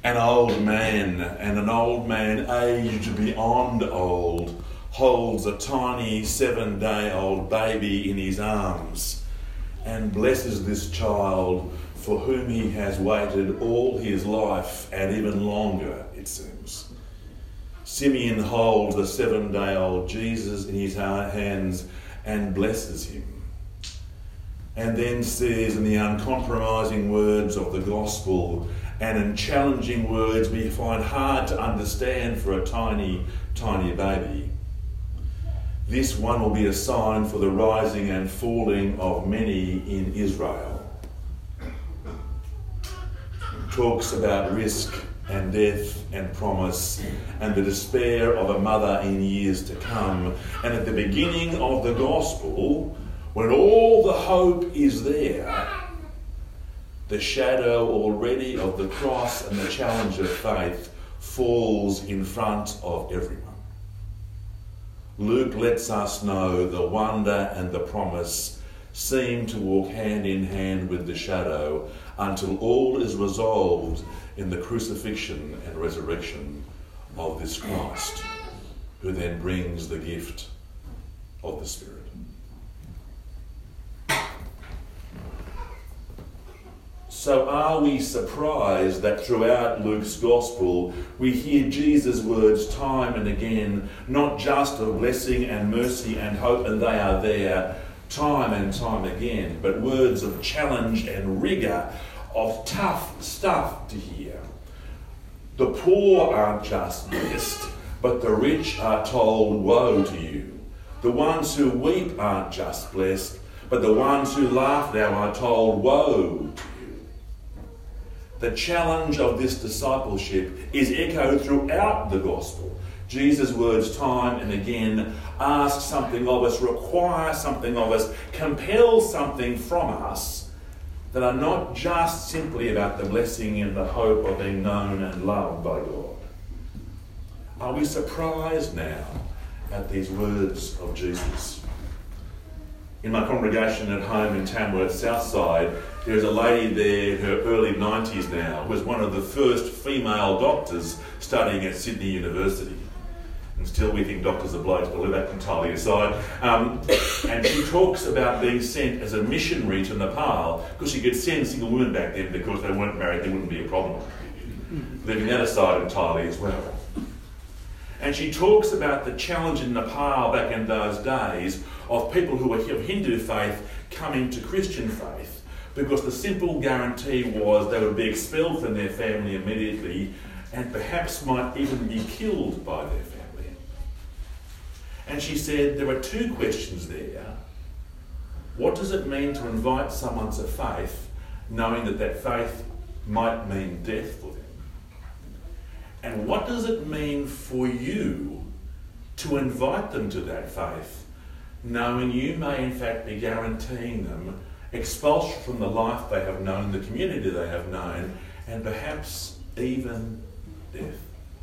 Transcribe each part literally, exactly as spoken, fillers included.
An old man, and an old man aged beyond old, holds a tiny seven-day-old baby in his arms and blesses this child for whom he has waited all his life and even longer, it seems. Simeon holds the seven-day-old Jesus in his hands and blesses him, and then says in the uncompromising words of the gospel and in challenging words we find hard to understand for a tiny, tiny baby, this one will be a sign for the rising and falling of many in Israel. Talks about risk and death and promise and the despair of a mother in years to come. And at the beginning of the gospel, when all the hope is there, the shadow already of the cross and the challenge of faith falls in front of everyone. Luke lets us know the wonder and the promise seem to walk hand in hand with the shadow until all is resolved in the crucifixion and resurrection of this Christ, who then brings the gift of the Spirit. So are we surprised that throughout Luke's Gospel we hear Jesus' words time and again, not just of blessing and mercy and hope, and they are there time and time again, but words of challenge and rigour, of tough stuff to hear. The poor aren't just blessed, but the rich are told, woe to you. The ones who weep aren't just blessed, but the ones who laugh now are told, woe to you. The challenge of this discipleship is echoed throughout the gospel. Jesus' words time and again ask something of us, require something of us, compel something from us that are not just simply about the blessing and the hope of being known and loved by God. Are we surprised now at these words of Jesus? In my congregation at home in Tamworth, Southside, there's a lady there in her early nineties now who was one of the first female doctors studying at Sydney University. And still we think doctors are blokes, but leave that entirely aside. Um, and she talks about being sent as a missionary to Nepal, because she could send single women back then because they weren't married, there wouldn't be a problem. Leaving that aside entirely as well. And she talks about the challenge in Nepal back in those days of people who were of Hindu faith coming to Christian faith, because the simple guarantee was they would be expelled from their family immediately and perhaps might even be killed by their family. And she said there are two questions there. What does it mean to invite someone to faith knowing that that faith might mean death for them? And what does it mean for you to invite them to that faith knowing you may in fact be guaranteeing them expulsion from the life they have known, the community they have known, and perhaps even death?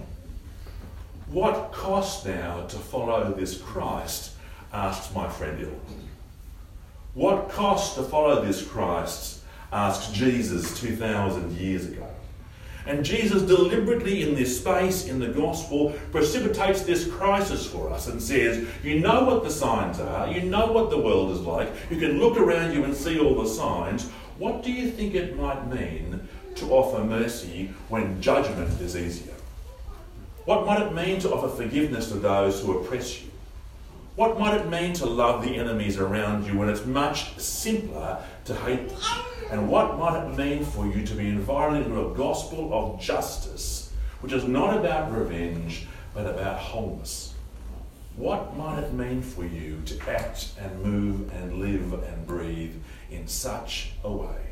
What cost now to follow this Christ? Asks my friend Ill. What cost to follow this Christ? Asks Jesus two thousand years ago. And Jesus deliberately in this space in the gospel precipitates this crisis for us and says, you know what the signs are, you know what the world is like, you can look around you and see all the signs. What do you think it might mean to offer mercy when judgment is easier? What might it mean to offer forgiveness to those who oppress you? What might it mean to love the enemies around you when it's much simpler to hate them? And what might it mean for you to be invited into a gospel of justice, which is not about revenge, but about wholeness? What might it mean for you to act and move and live and breathe in such a way?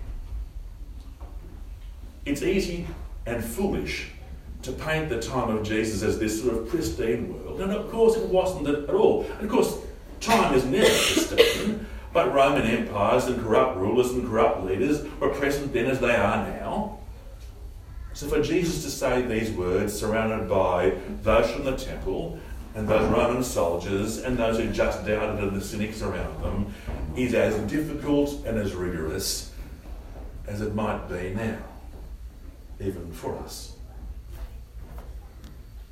It's easy and foolish to paint the time of Jesus as this sort of pristine world. And of course it wasn't at all. And of course time is never pristine, but Roman empires and corrupt rulers and corrupt leaders were present then as they are now. So for Jesus to say these words surrounded by those from the temple and those Roman soldiers and those who just doubted and the cynics around them is as difficult and as rigorous as it might be now, even for us.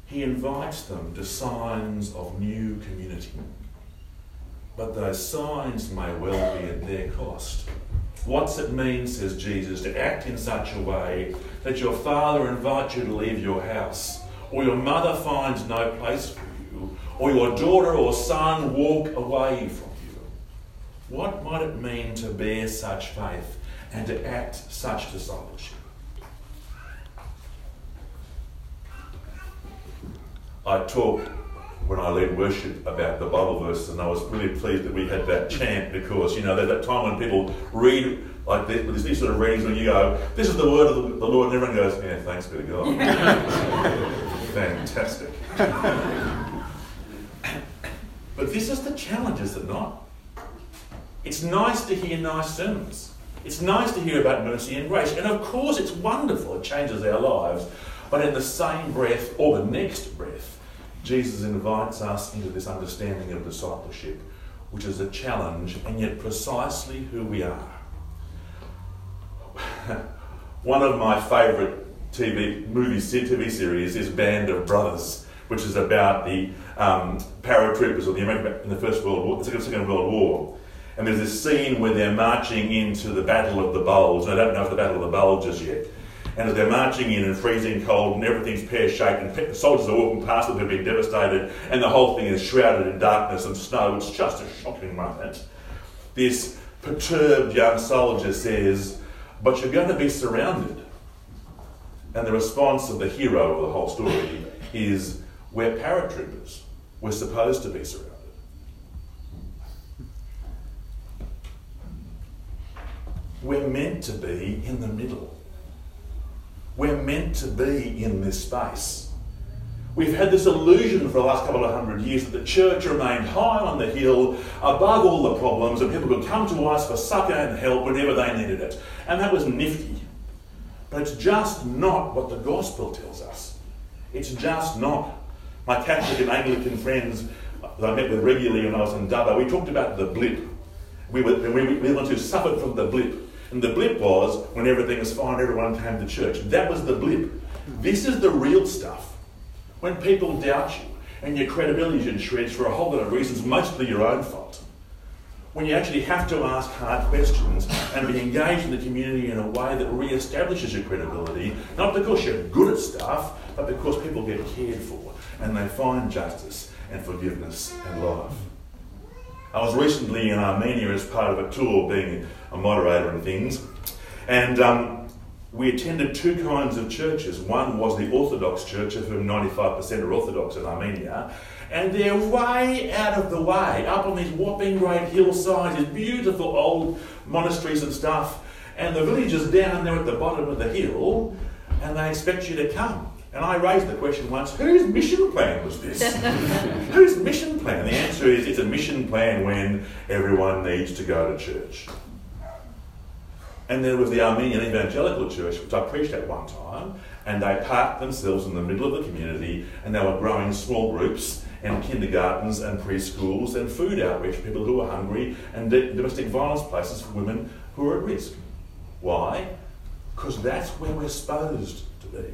he invites them to signs of new community. But those signs may well be at their cost. What's it mean, says Jesus, to act in such a way that your father invites you to leave your house, or your mother finds no place for you, or your daughter or son walk away from you? What might it mean to bear such faith and to act such discipleship? I talked when I led worship about the Bible verses, and I was really pleased that we had that chant, because, you know, there's that time when people read like this, there's these sort of readings when you go, this is the word of the, the Lord, and everyone goes, yeah, thanks be to God. Fantastic. But this is the challenge, is it not? It's nice to hear nice sermons. It's nice to hear about mercy and grace. And of course it's wonderful, it changes our lives. But in the same breath, or the next breath, Jesus invites us into this understanding of discipleship, which is a challenge and yet precisely who we are. One of my favourite T V movies, T V series is Band of Brothers, which is about the um, paratroopers of the American in the First World War, the Second World War. And there's this scene where they're marching into the Battle of the Bulge. I don't know if the Battle of the Bulge is yet. And as they're marching in and freezing cold and everything's pear-shaped and the soldiers are walking past them, they've been devastated, and the whole thing is shrouded in darkness and snow. It's just a shocking moment. This perturbed young soldier says, but you're going to be surrounded. And the response of the hero of the whole story is, we're paratroopers. We're supposed to be surrounded. We're meant to be in the middle. We're meant to be in this space. We've had this illusion for the last couple of hundred years that the church remained high on the hill, above all the problems, and people could come to us for succour and help whenever they needed it. And that was nifty. But it's just not what the gospel tells us. It's just not. My Catholic and Anglican friends that I met with regularly when I was in Dubbo, we talked about the blip. We were, we, we, we went to suffered from the blip. And the blip was when everything was fine, everyone came to church. That was the blip. This is the real stuff. When people doubt you and your credibility is in shreds for a whole lot of reasons, mostly your own fault. When you actually have to ask hard questions and be engaged in the community in a way that re-establishes your credibility, not because you're good at stuff, but because people get cared for and they find justice and forgiveness and love. I was recently in Armenia as part of a tour, being a moderator and things, and um, we attended two kinds of churches. One was the Orthodox Church, of whom ninety-five percent are Orthodox in Armenia, and they're way out of the way, up on these whopping great hillsides, these beautiful old monasteries and stuff, and the village is down there at the bottom of the hill, and they expect you to come. And I raised the question once, whose mission plan was this? Whose mission plan? The answer is, it's a mission plan when everyone needs to go to church. And there was the Armenian Evangelical Church, which I preached at one time, and they parked themselves in the middle of the community, and they were growing small groups and kindergartens and preschools and food outreach for people who are hungry, and domestic violence places for women who are at risk. Why? Because that's where we're supposed to be.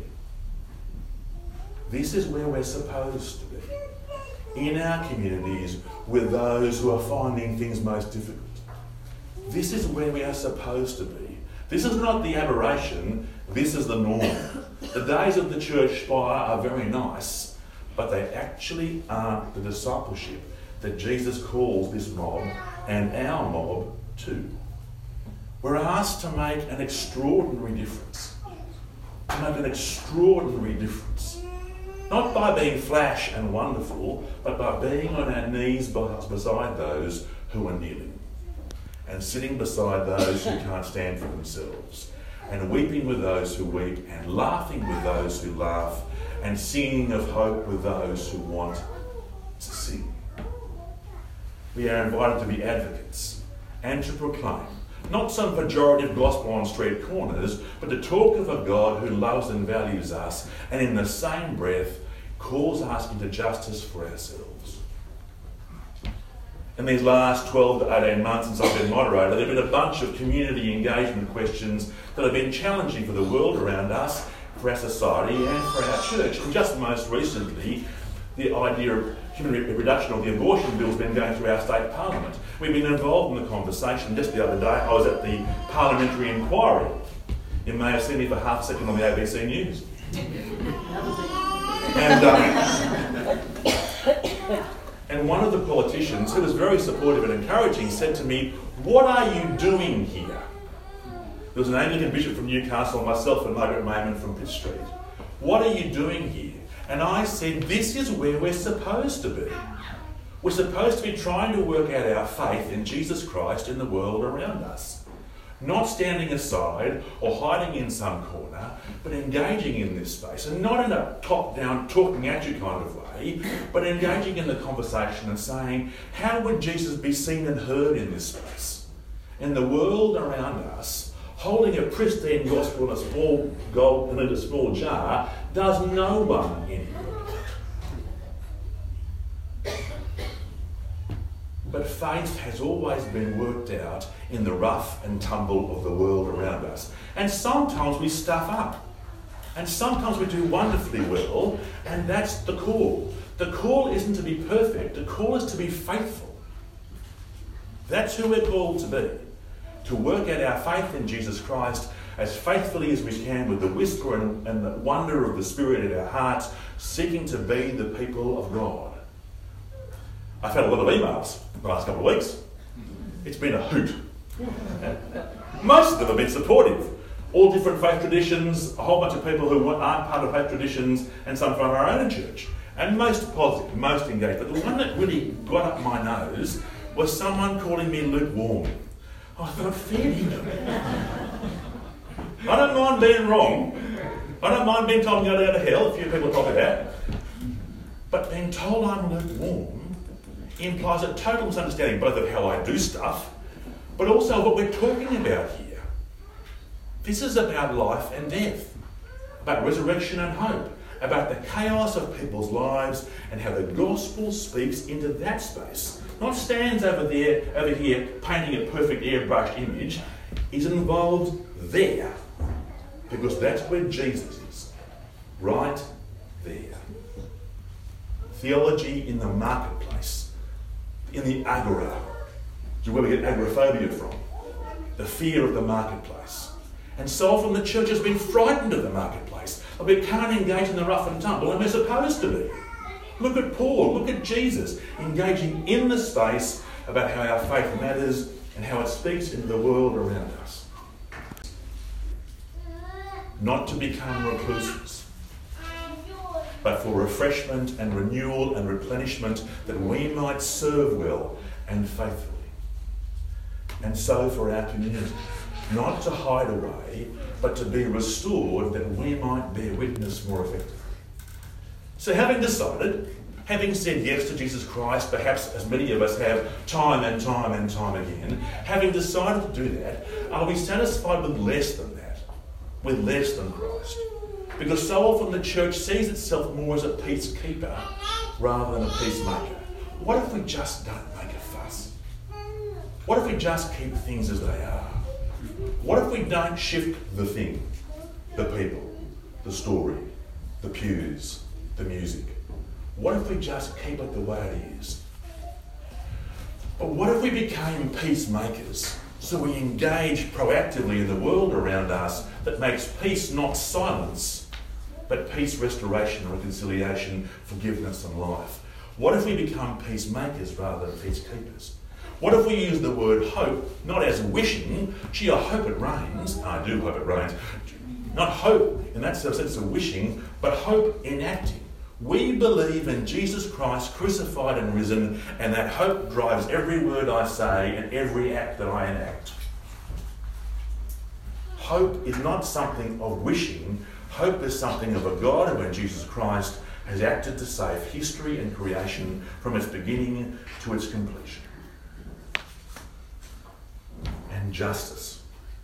This is where we're supposed to be. In our communities with those who are finding things most difficult. This is where we are supposed to be. This is not the aberration, this is the norm. The days of the church spire are very nice, but they actually aren't the discipleship that Jesus calls this mob and our mob to. We're asked to make an extraordinary difference. To make an extraordinary difference. Not by being flash and wonderful, but by being on our knees beside those who are kneeling. And sitting beside those who can't stand for themselves. And weeping with those who weep, and laughing with those who laugh, and singing of hope with those who want to sing. We are invited to be advocates and to proclaim, not some pejorative gospel on street corners, but to talk of a God who loves and values us, and in the same breath calls us into justice for ourselves. In these last twelve to eighteen months since I've been moderator, there have been a bunch of community engagement questions that have been challenging for the world around us, for our society and for our church. And just most recently, the idea of human reproduction, or the abortion bill, has been going through our state parliament. We've been involved in the conversation. Just the other day, I was at the parliamentary inquiry. You may have seen me for half a second on the A B C News. and, um, and one of the politicians, who was very supportive and encouraging, said to me, "What are you doing here?" There was an Anglican bishop from Newcastle, myself and Margaret Mayman from Pitt Street. "What are you doing here?" And I said, "This is where we're supposed to be. We're supposed to be trying to work out our faith in Jesus Christ in the world around us. Not standing aside or hiding in some corner, but engaging in this space. And not in a top-down, talking at you kind of way, but engaging in the conversation and saying, how would Jesus be seen and heard in this space? In the world around us, holding a pristine gospel in a small gold and in a small jar does no one any good. But faith has always been worked out in the rough and tumble of the world around us. And sometimes we stuff up. And sometimes we do wonderfully well, and that's the call. The call isn't to be perfect, the call is to be faithful. That's who we're called to be. To work out our faith in Jesus Christ as faithfully as we can, with the whisper and, and the wonder of the Spirit in our hearts, seeking to be the people of God. I've had a lot of emails the last couple of weeks. It's been a hoot. Most of them have been supportive. All different faith traditions, a whole bunch of people who aren't part of faith traditions, and some from our own church. And most positive, most engaged. But the one that really got up my nose was someone calling me lukewarm. I thought, fair dinkum. I don't mind being wrong. I don't mind being told I'm going to go to hell. A few people probably that. But being told I'm lukewarm implies a total misunderstanding both of how I do stuff, but also what we're talking about here. This is about life and death, about resurrection and hope, about the chaos of people's lives and how the gospel speaks into that space. Not stands over there, over here, painting a perfect airbrushed image. Is involved there, because that's where Jesus is, right there. Theology in the marketplace, in the agora, which is where we get agoraphobia from, the fear of the marketplace. And so often the church has been frightened of the marketplace. We can't engage in the rough and tumble, and we're supposed to be. Look at Paul, look at Jesus, engaging in the space about how our faith matters and how it speaks into the world around us. Not to become recluses, but for refreshment and renewal and replenishment, that we might serve well and faithfully. And so for our community, not to hide away, but to be restored, that we might bear witness more effectively. So having decided, having said yes to Jesus Christ, perhaps as many of us have time and time and time again, having decided to do that, are we satisfied with less than that? With less than Christ? Because so often the church sees itself more as a peacekeeper rather than a peacemaker. What if we just don't make a fuss? What if we just keep things as they are? What if we don't shift the thing, the people, the story, the pews, the music? What if we just keep it the way it is? But what if we became peacemakers, so we engage proactively in the world around us that makes peace not silence, but peace, restoration, reconciliation, forgiveness and life? What if we become peacemakers rather than peacekeepers? What if we use the word hope not as wishing, gee, I hope it rains, I do hope it rains, not hope in that sense of wishing, but hope in acting. We believe in Jesus Christ crucified and risen, and that hope drives every word I say and every act that I enact. Hope is not something of wishing. Hope is something of a God who in Jesus Christ has acted to save history and creation from its beginning to its completion. And justice.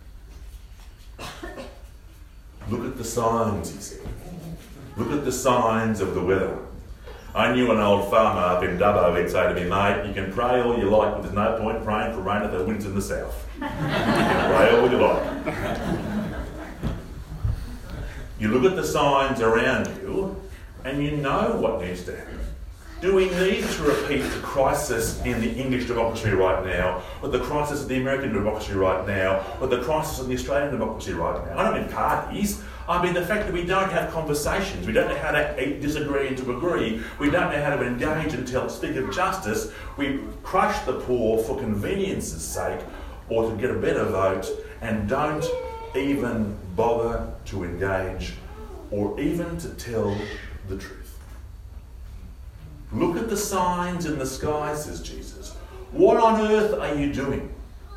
Look at the signs, he said. Look at the signs of the weather. I knew an old farmer up in Dubbo who'd say to me, mate, you can pray all you like, but there's no point praying for rain if the wind's in the south. You can pray all you like. You look at the signs around you and you know what needs to happen. Do we need to repeat the crisis in the English democracy right now, or the crisis of the American democracy right now, or the crisis of the Australian democracy right now? I don't mean parties. I mean the fact that we don't have conversations. We don't know how to disagree and to agree. We don't know how to engage and tell, speak of justice. We crush the poor for convenience's sake or to get a better vote, and don't even bother to engage or even to tell the truth. Look at the signs in the sky, says Jesus. What on earth are you doing?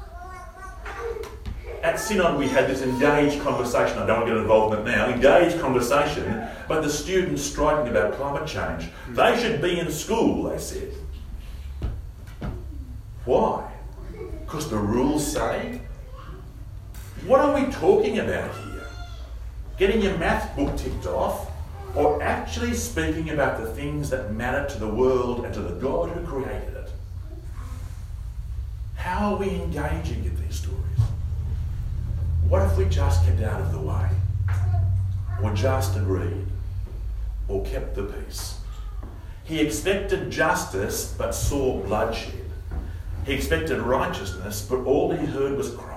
At Synod we had this engaged conversation. I don't want to get involved in it now. Engaged conversation, but the students striking about climate change. They should be in school, they said. Why? Because the rules say. What are we talking about here? Getting your math book ticked off, or actually speaking about the things that matter to the world and to the God who created it? How are we engaging in these stories? What if we just kept out of the way? Or just agreed? Or kept the peace? He expected justice but saw bloodshed. He expected righteousness but all he heard was crying.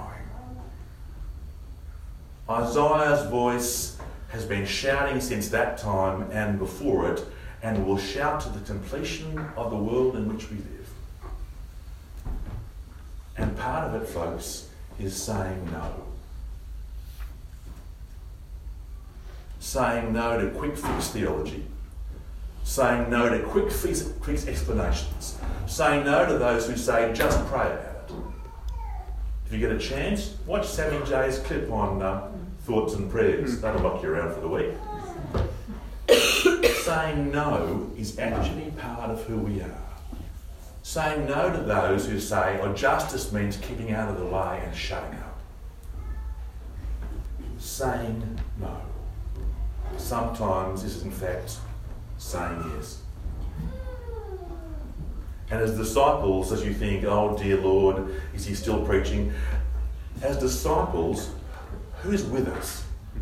Isaiah's voice has been shouting since that time and before it, and will shout to the completion of the world in which we live. And part of it, folks, is saying no. Saying no to quick fix theology. Saying no to quick fix, quick explanations. Saying no to those who say, just pray about it. If you get a chance, watch Sammy J's clip on uh, Thoughts and Prayers. That'll knock you around for the week. Saying no is actually part of who we are. Saying no to those who say, oh, justice means keeping out of the way and shutting up. Saying no. Sometimes this is in fact saying yes. And as disciples, as you think, oh dear Lord, is he still preaching? As disciples, who's with us?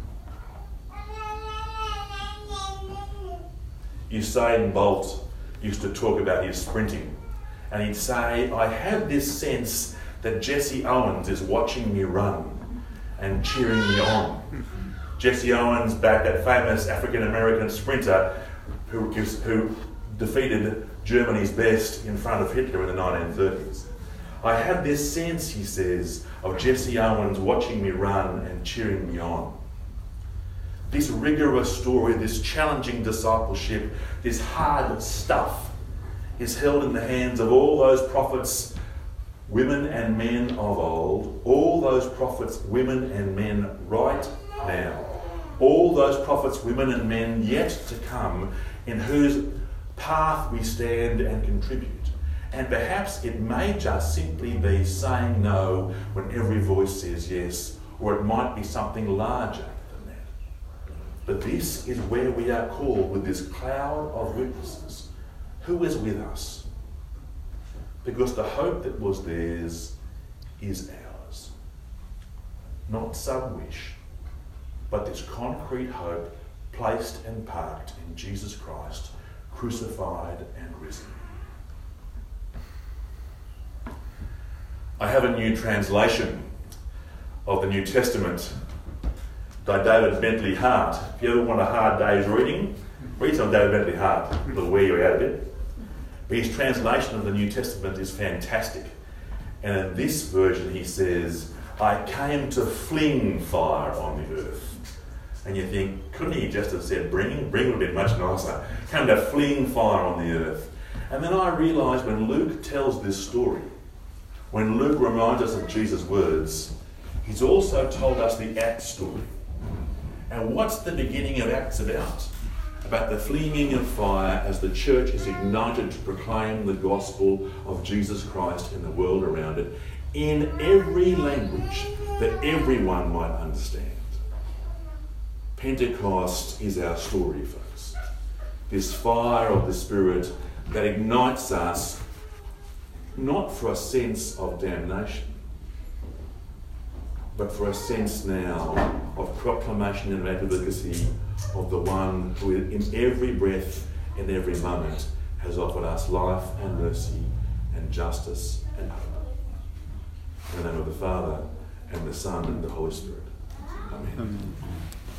Usain Bolt used to talk about his sprinting, and he'd say, I have this sense that Jesse Owens is watching me run and cheering me on. Jesse Owens, back that famous African-American sprinter who, who defeated Germany's best in front of Hitler in the nineteen thirties. I have this sense, he says, of Jesse Owens watching me run and cheering me on. This rigorous story, this challenging discipleship, this hard stuff is held in the hands of all those prophets, women and men of old, all those prophets, women and men right now, all those prophets, women and men yet to come, in whose path we stand and contribute. And perhaps it may just simply be saying no when every voice says yes, or it might be something larger than that. But this is where we are called with this cloud of witnesses. Who is with us? Because the hope that was theirs is ours. Not some wish, but this concrete hope placed and parked in Jesus Christ, crucified and risen. I have a new translation of the New Testament by David Bentley Hart. If you ever want a hard day's reading, read some David Bentley Hart. It'll wear you out a bit. But his translation of the New Testament is fantastic. And in this version he says, I came to fling fire on the earth. And you think, couldn't he just have said bring? Bring would have been much nicer. Came to fling fire on the earth. And then I realised when Luke tells this story, when Luke reminds us of Jesus' words, he's also told us the Acts story. And what's the beginning of Acts about? About the flinging of fire as the church is ignited to proclaim the gospel of Jesus Christ in the world around it, in every language that everyone might understand. Pentecost is our story, folks. This fire of the Spirit that ignites us not for a sense of damnation, but for a sense now of proclamation and advocacy of the one who in every breath and every moment has offered us life and mercy and justice and hope. In the name of the Father, and the Son, and the Holy Spirit. Amen. Amen.